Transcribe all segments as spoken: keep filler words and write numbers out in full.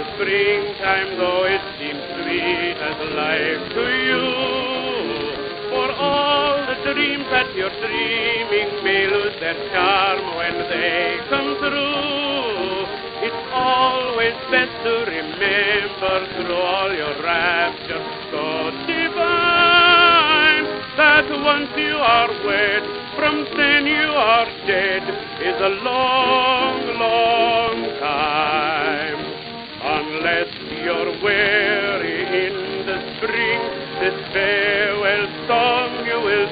springtime, though it seems sweet as life to you. For all the dreams that you're dreaming may lose their charm when they come true. It's always best to remember through all your rapture so divine that once you are wed, from then you are dead is a long, long time. Unless you're weary in the spring, this farewell song you will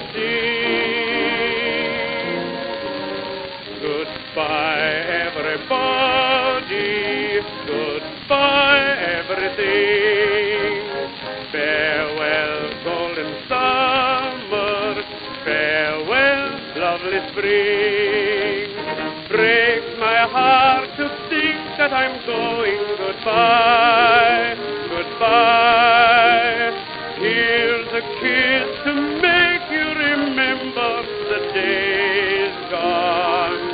sing. Goodbye, everybody. Goodbye, everything. Farewell, golden summer. Farewell, lovely spring. Breaks my heart to think that I'm going. Goodbye, goodbye. Here's a kiss to make you remember the days gone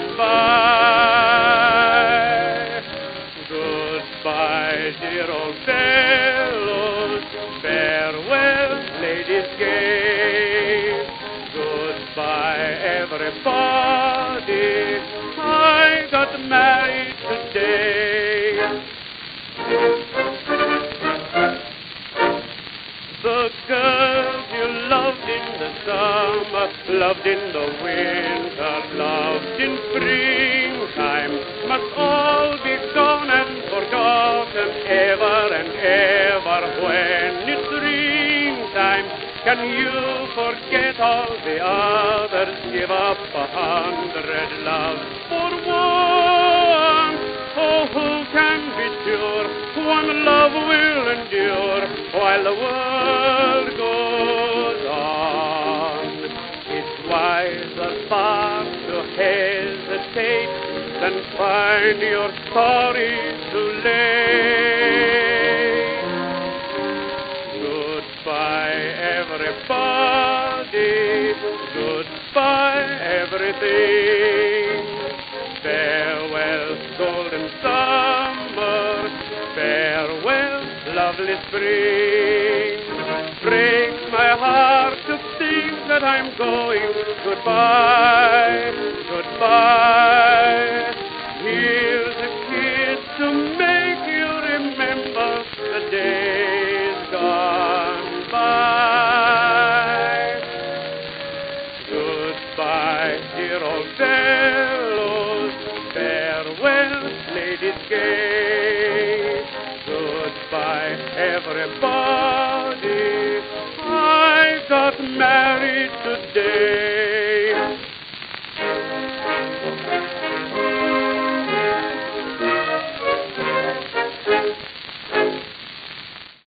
by. Goodbye, dear old fellows. Farewell, ladies gay. Goodbye, everybody. I got married today. The girls you loved in the summer, loved in the winter, loved in springtime, must all be gone and forgotten ever and ever when it's springtime. Can you forget all the others, give up a hundred loves for one? Oh, who can be sure one love will endure while the world goes on? It's wiser far to hesitate than find your story too late. Goodbye, everybody. Goodbye, everything. Farewell, golden summer. Farewell, lovely spring. Breaks my heart to think that I'm going. Goodbye, goodbye. Here's a kiss to make you remember the days gone by. Goodbye, dear old fellows. Farewell, ladies gay. Goodbye, everybody. I got married.